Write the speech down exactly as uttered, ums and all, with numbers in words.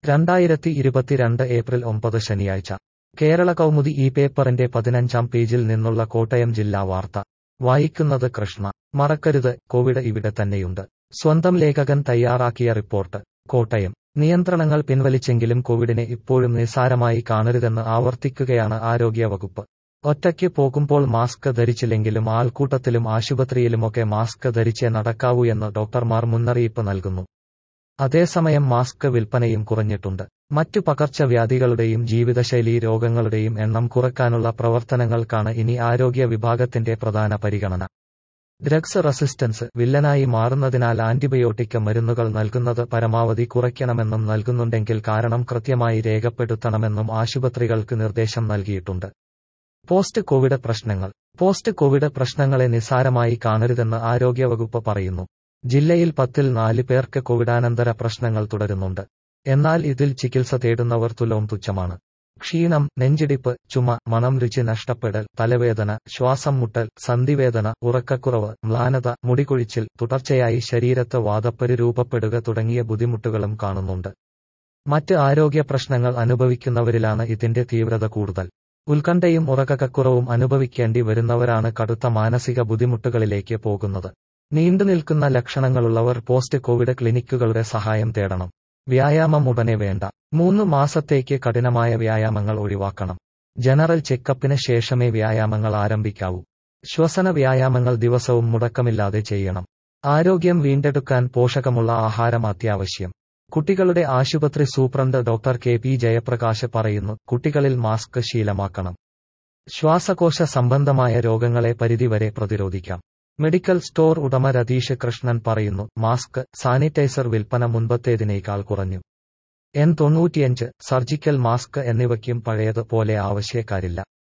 രണ്ടായിരത്തി ഇരുപത്തിരണ്ട് ഏപ്രിൽ ഒമ്പത് ശനിയാഴ്ച കേരള കൗമുദി ഈ പേപ്പറിന്റെ പതിനഞ്ചാം പേജിൽ നിന്നുള്ള കോട്ടയം ജില്ലാ വാർത്ത വായിക്കുന്നത് കൃഷ്ണ. മറക്കരുത്, കോവിഡ് ഇവിടെ തന്നെയുണ്ട്. സ്വന്തം ലേഖകൻ തയ്യാറാക്കിയ റിപ്പോർട്ട്. കോട്ടയം. നിയന്ത്രണങ്ങൾ പിൻവലിച്ചെങ്കിലും കോവിഡിനെ ഇപ്പോഴും നിസ്സാരമായി കാണരുതെന്ന് ആവർത്തിക്കുകയാണ് ആരോഗ്യവകുപ്പ്. ഒറ്റയ്ക്ക് പോകുമ്പോൾ മാസ്ക് ധരിച്ചില്ലെങ്കിലും ആൾക്കൂട്ടത്തിലും ആശുപത്രിയിലുമൊക്കെ മാസ്ക് ധരിച്ചേ നടക്കാവൂ എന്ന് ഡോക്ടർമാർ മുന്നറിയിപ്പ് നൽകുന്നു. അതേസമയം മാസ്ക് വിൽപ്പനയും കുറഞ്ഞിട്ടുണ്ട്. മറ്റു പകർച്ചവ്യാധികളുടെയും ജീവിതശൈലീ രോഗങ്ങളുടെയും എണ്ണം കുറയ്ക്കാനുള്ള പ്രവർത്തനങ്ങൾക്കാണ് ഇനി ആരോഗ്യ വിഭാഗത്തിന്റെ പ്രധാന പരിഗണന. ഡ്രഗ്സ് റെസിസ്റ്റൻസ് വില്ലനായി മാറുന്നതിനാൽ ആന്റിബയോട്ടിക് മരുന്നുകൾ നൽകുന്നത് പരമാവധി കുറയ്ക്കണമെന്നും നൽകുന്നുണ്ടെങ്കിൽ കാരണം കൃത്യമായി രേഖപ്പെടുത്തണമെന്നും ആശുപത്രികൾക്ക് നിർദ്ദേശം നൽകിയിട്ടുണ്ട്. പോസ്റ്റ് കോവിഡ് പ്രശ്നങ്ങൾ. പോസ്റ്റ് കോവിഡ് പ്രശ്നങ്ങളെ നിസ്സാരമായി കാണരുതെന്ന് ആരോഗ്യവകുപ്പ് പറയുന്നു. ജില്ലയിൽ പത്തിൽ നാല് പേർക്ക് കോവിഡാനന്തര പ്രശ്നങ്ങൾ തുടരുന്നുണ്ട്. എന്നാൽ ഇതിൽ ചികിത്സ തേടുന്നവർ തുലോം തുച്ഛമാണ്. ക്ഷീണം, നെഞ്ചിടിപ്പ്, ചുമ, മണം രുചി നഷ്ടപ്പെടൽ, തലവേദന, ശ്വാസം മുട്ടൽ, സന്ധിവേദന, ഉറക്കക്കുറവ്, മ്ലാനത, മുടികൊഴിച്ചിൽ, തുടർച്ചയായി ശരീരത്ത് വാതപ്പര് രൂപപ്പെടുക തുടങ്ങിയ ബുദ്ധിമുട്ടുകളും കാണുന്നുണ്ട്. മറ്റ് ആരോഗ്യ പ്രശ്നങ്ങൾ അനുഭവിക്കുന്നവരിലാണ് ഇതിന്റെ തീവ്രത കൂടുതൽ. ഉത്കണ്ഠയും ഉറക്കക്കുറവും അനുഭവിക്കേണ്ടി വരുന്നവരാണ് കടുത്ത മാനസിക ബുദ്ധിമുട്ടുകളിലേക്ക് പോകുന്നത്. നീണ്ടുനിൽക്കുന്ന ലക്ഷണങ്ങളുള്ളവർ പോസ്റ്റ് കോവിഡ് ക്ലിനിക്കുകളുടെ സഹായം തേടണം. വ്യായാമം ഉടനെ വേണ്ട. മൂന്ന് മാസത്തേക്ക് കഠിനമായ വ്യായാമങ്ങൾ ഒഴിവാക്കണം. ജനറൽ ചെക്കപ്പിന് ശേഷമേ വ്യായാമങ്ങൾ ആരംഭിക്കാവൂ. ശ്വസന വ്യായാമങ്ങൾ ദിവസവും മുടക്കമില്ലാതെ ചെയ്യണം. ആരോഗ്യം വീണ്ടെടുക്കാൻ പോഷകമുള്ള ആഹാരം അത്യാവശ്യം. കുട്ടികളുടെ ആശുപത്രി സൂപ്രണ്ട് ഡോക്ടർ കെ പി ജയപ്രകാശ് പറയുന്നു, കുട്ടികളിൽ മാസ്ക് ശീലമാക്കണം. ശ്വാസകോശ സംബന്ധമായ രോഗങ്ങളെ പരിധിവരെ പ്രതിരോധിക്കാം. മെഡിക്കൽ സ്റ്റോർ ഉടമ രതീഷ് കൃഷ്ണൻ പറയുന്നു, മാസ്ക്, സാനിറ്റൈസർ വിൽപ്പന മുൻപത്തേതിനേക്കാൾ കുറഞ്ഞു. എൻ തൊണ്ണൂറ്റിയഞ്ച്, സർജിക്കൽ മാസ്ക് എന്നിവയ്ക്കും പഴയത് പോലെ ആവശ്യക്കാരില്ല.